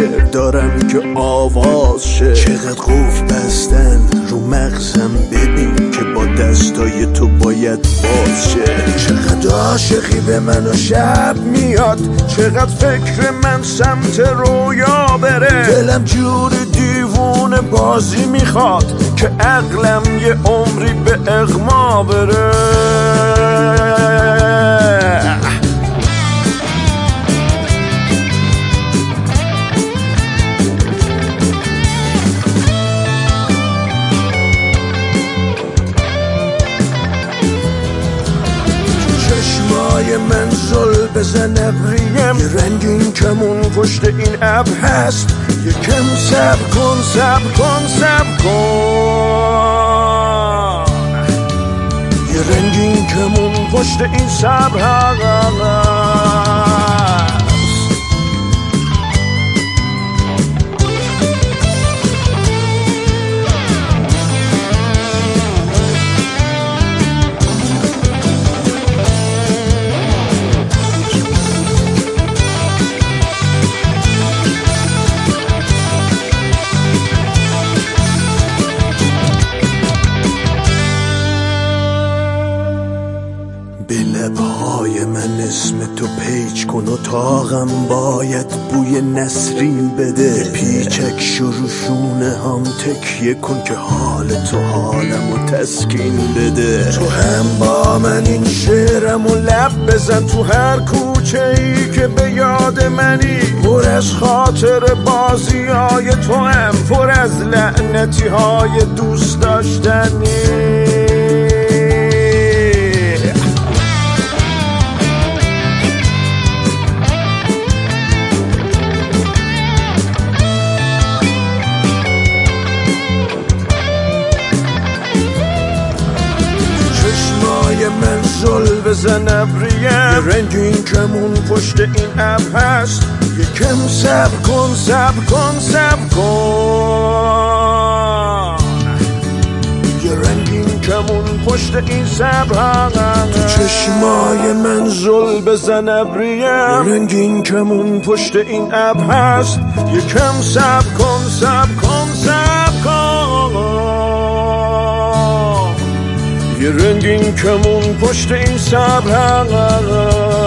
خاطر دارم که آواز شه. چقدر قفل بستن رو مغزم ببین که با دستای تو باید باز شه. چقدر عاشقی به من و شب میاد، چقدر فکر من سمت رویا بره. دلم جور دیوونه بازی میخواد که عقلم یه عمری به اغما بره. چشمای من زل بزن ابریم، یه رنگین کمون پشت این ابر هست. یکم صبر کن صبر کن صبر کن، یه رنگین کمون پشت این صبر هست. به لبهای من اسم تو پیچ کن و تاقم باید بوی نسرین بده. پیچک شروشونه هم تکیه کن که حال تو حالمو تسکین بده. تو هم با من این شعرمو لب بزن تو هر کوچه ای که به یاد منی. پر از خاطر بازی های تو هم پر از لعنتی های دوست داشتنی. من زل بزن ابریم، یه رنگین کمون پشت این ابر هست. یکم صبر کن صبر کن صبر کن، یه رنگین کمون پشت این صبر هست. تو چشمای من زل بزن ابریم، یه رنگین کمون پشت این ابر هست. یکم صبر کن صبر کن صبر کن، یه رنگین کمون پشت این صبر هست.